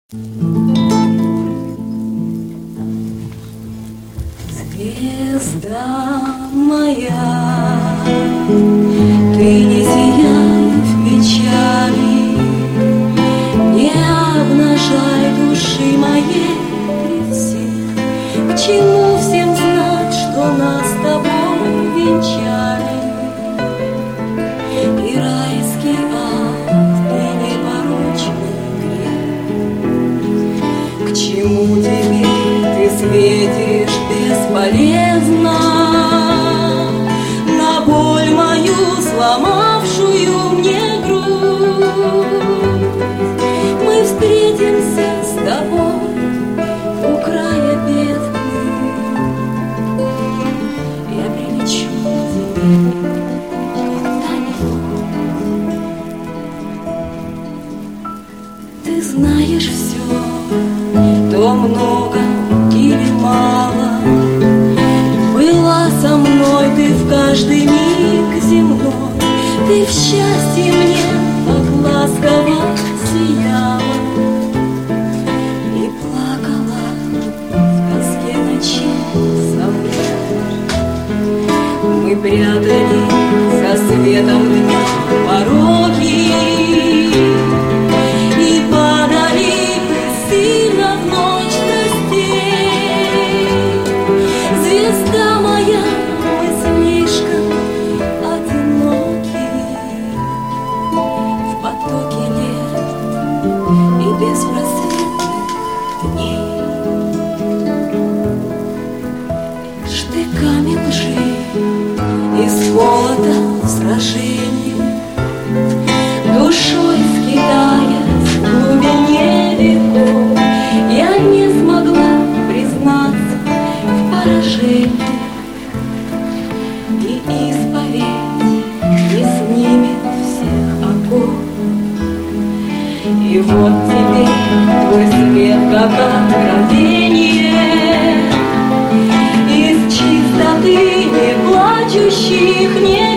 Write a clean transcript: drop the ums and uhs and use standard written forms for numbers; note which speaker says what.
Speaker 1: Звезда моя, ты не сияй в печали, не обнажай души моей при всех. К чему всем знать, что нас с тобой венчали? И райский ад, и непорочный грех. К чему теперь ты светишь бесполезно на боль мою, сломавшую мне грудь? Мы встретимся с тобой у края бездны. Я прилечу к тебе когда-нибудь. Ты знаешь все, то много или мало. Была со мной ты в каждый миг земной. Ты в счастье мне так ласково сияла и плакала в тоске ночи со мной. Мы прятали со светом дня пороки и падали сильно в ночь страстей. Звезда моя, мы слишком одиноки в потоке лет и беспросветных дней. Штыками лжи из холода сражений, душой скитаясь в глубине веков, я не смогла признаться в поражении, и исповедь не снимет всех оков. И вот теперь твой свет как откровение из чистоты не плачущих, не